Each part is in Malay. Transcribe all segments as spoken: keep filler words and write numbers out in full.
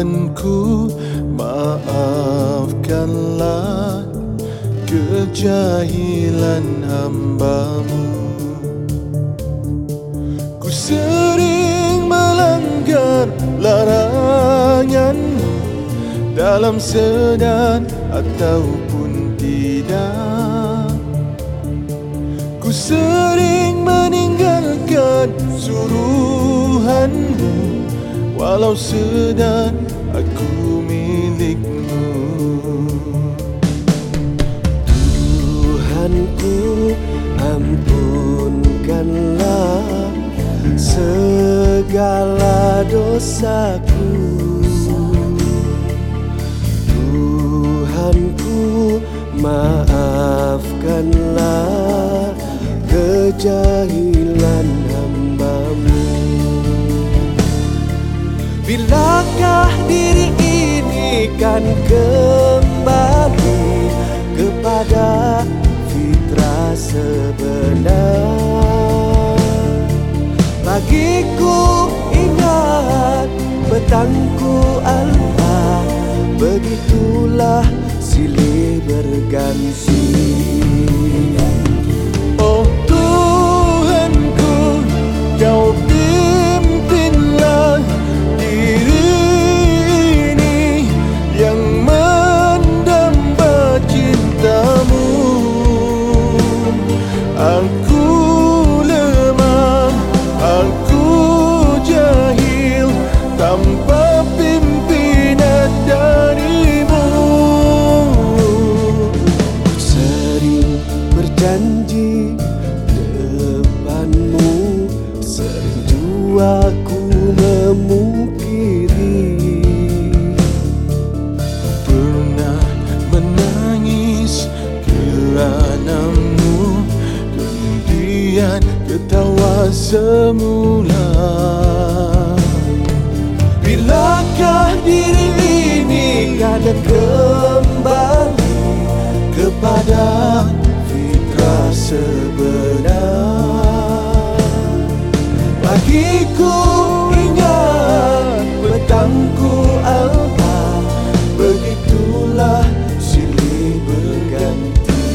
Tuhanku, maafkanlah kejahilan hamba-Mu. Ku sering melanggar larangan-Mu dalam sedar ataupun tidak. Ku sering meninggalkan suruhan-Mu walau sedar aku milik-Mu. Tuhanku, ampunkanlah segala dosaku. Tuhanku, maafkanlah kejahilan hamba-Mu. Bilakah diri ini kan kembali kepada fitrah sebenar? Bagiku ingat petangku Allah, begitulah silih berganti. Oh Tuhanku, Kau pimpinlah diri ini yang mendamba cinta-Mu. Aku lemah, aku jahil, tanpa pimpinan dari-Mu. Sering berjanji depan-Mu, sering jua ku memungkiri. Pernah menangis kerana-Mu, kemudian ketawa semula. Bilakah diri ini kadang kembali kepada fitrah sebenar? Bagiku ingat petangku Allah, begitulah silih berganti.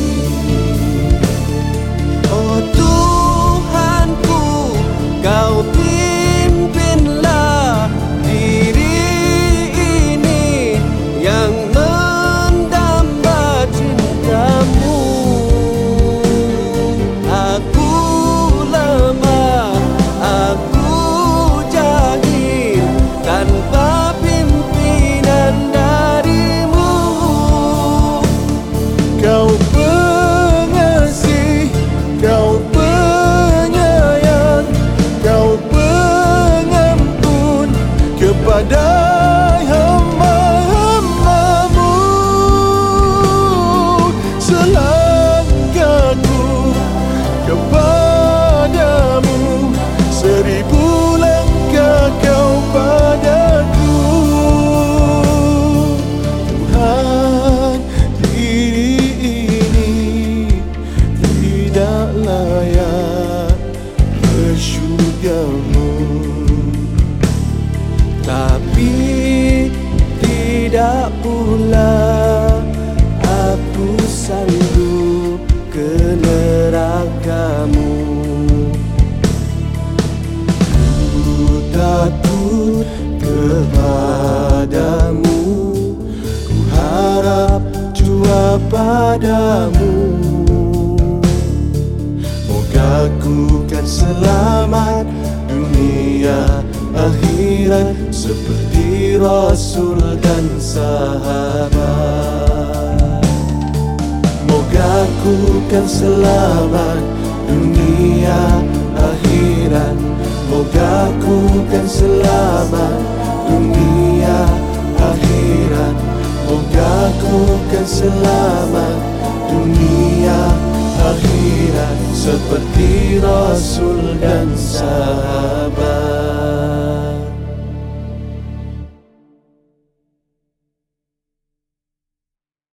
Oh Tuhanku, Kau pimpinlah diri ini yang mendamba cinta-Mu. Aku lemah, aku jahil, tanpa pimpinan dari-Mu. Kau pengasih, Kau penyayang, Kau pengampun kepada hamba-hamba-Mu. Selangkahku kepadamu, seribu langkah Kau padaku. Tuhan, diri ini tidak layak ke syurga-Mu, Tapi tidak pula aku sanggup ke neraka-Mu. Ku takut kepadamu, ku harap jua padamu. Moga ku kan selamat dunia akhirat seperti Rasul dan sahabat. Moga ku kan selamat dunia akhirat. Moga ku kan selamat dunia akhirat. Moga ku kan selamat dunia akhirat seperti Rasul dan sahabat.